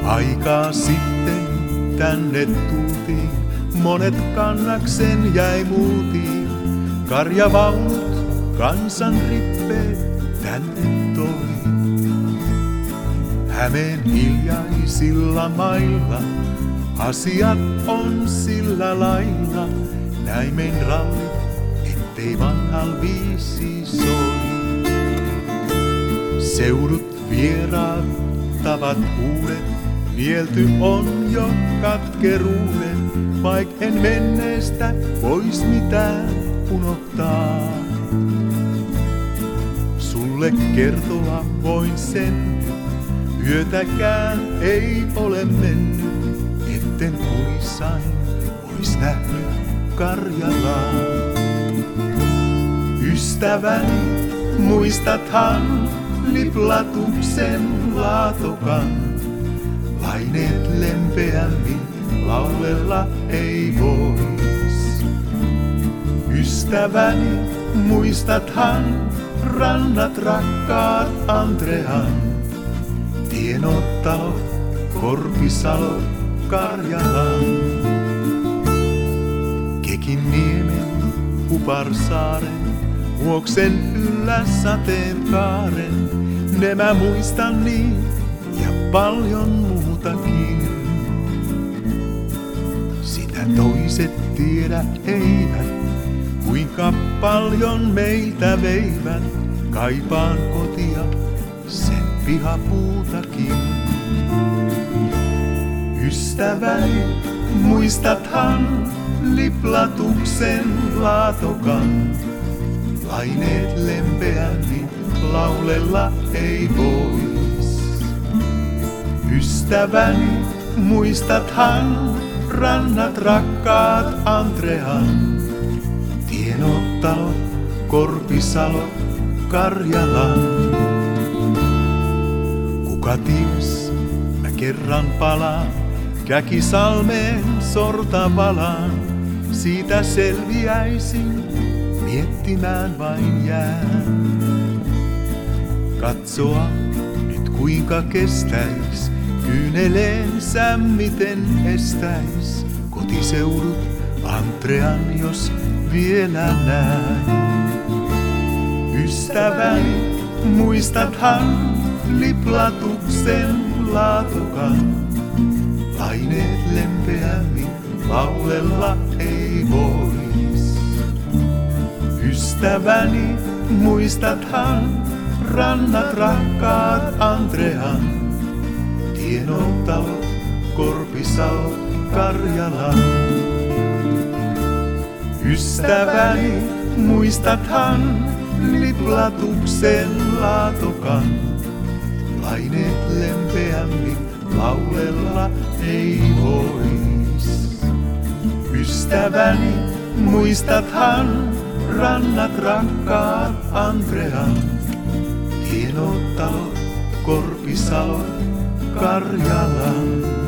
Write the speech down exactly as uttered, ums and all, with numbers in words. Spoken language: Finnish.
Aikaa sitten tänne tultiin, monet kannaksen jäi multiin. Karjavaunut, kansan rippeet tänne toi. Hämeen hiljaisilla mailla asiat on sillä lailla. Näimen rallit, ettei vanhal viisi soi. Seudut vieraattavat uudet, nielty on jo katkeruudet, vaik en menneestä vois mitään unohtaa. Sulle kertoa voin sen, yötäkään ei ole mennyt, etten kuissain ois nähnyt Karjalaa. Ystäväni, muistathan Liplatuksen Laatokan? Laineet lempeämmin laulella ei vois. Ystäväni, muistathan rannat rakkaat Andrean? Tienottalo, Korpisalo, Karjalan. Kekinniemen, Kuparsaaren, Vuoksen yllä sateenkaaren. Ne mä muistan niin ja paljon muutakin. Sitä toiset tiedä eivät, kuinka paljon meiltä veivät. Kaipaan kotia, sen pihapuutakin. Ystäväni, muistathan Liplatuksen Laatokan? Laineet lempeämmin laulella ei vois. Ystäväni, muistathan rannat rakkaat Andrean? Tienottalo, Korpisalo, Karjalan. Kuka ties, mä kerran palaan Käkisalmeen Sortavalaan. Siitä selviäisin, miettimään vain jään. Katsoa nyt kuinka kestäis, kyyneleensä miten estäis. Kotiseudut Andrean jos vielä näin. Ystäväni, muistathan Liplatuksen Laatokan? Laineet lempeämmin laulella ei vois. Ystäväni, muistathan rannat rakkaat Andrean? Tienottalo, Korpisalo, Karjalan. Ystäväni, muistathan Liplatuksen Laatokan? Laineet lempeämmin laulella ei vois. Ystäväni, muistathan rannat rakkaat Andrean? Tienottalo, Korpisalo, Karjalan.